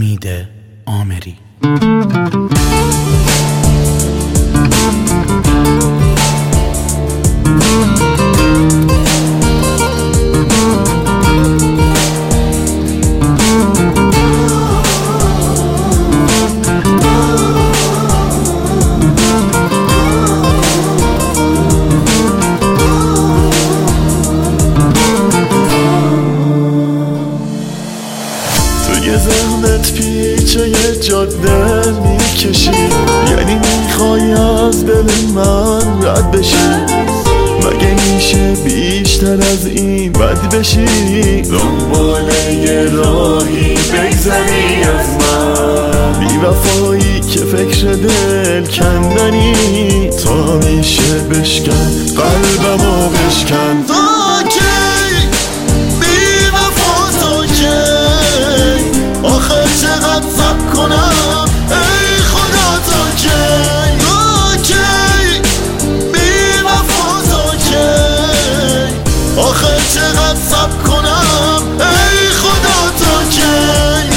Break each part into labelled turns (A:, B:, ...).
A: امید آمری.
B: توی ذهنت پیچه یه جاده میکشی، یعنی میخوای از دل من رد بشی. مگه میشه بیشتر از این بد بشی؟ دنبال یه راهی بگذری از من، بی وفایی که فکر دل کندنی. تا میشه بشکن قلبمو بشکن. تا کی بی وفا، تا کی آخه چقدر صبر کنم ای خدا؟ تا کی، تا کی بی وفا، تا کی آخه چقدر صبر کنم ای خدا؟ تا کی.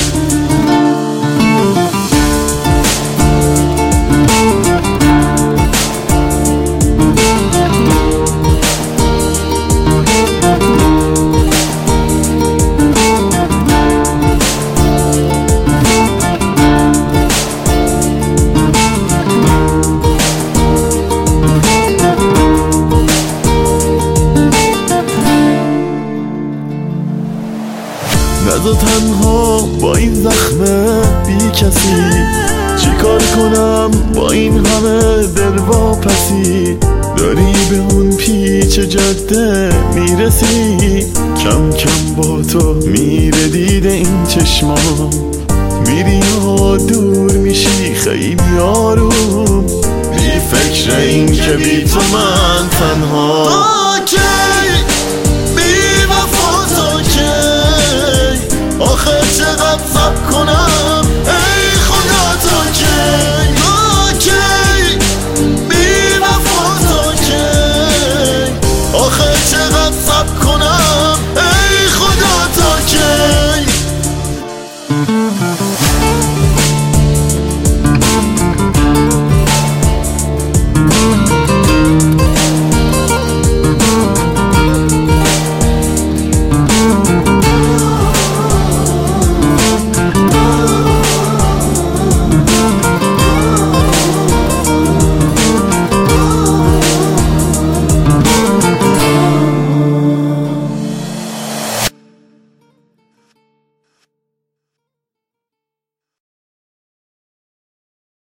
B: نزا تنها با این زخمه بی کسی، چی کار کنم با این همه دل واپسی؟ داری به اون پیچ جاده میرسی، کم کم با تو میره دید این چشمام. میری و دور میشی خیلی آروم، بی فکر این که بی تو من تنها. تا کی بی وفا، تا کی آخه چقدر صبر کنم ای خدا؟ تا کی، تا کی بی وفا، تا کی آخه چقدر صبر کنم ای خدا؟ تا کی.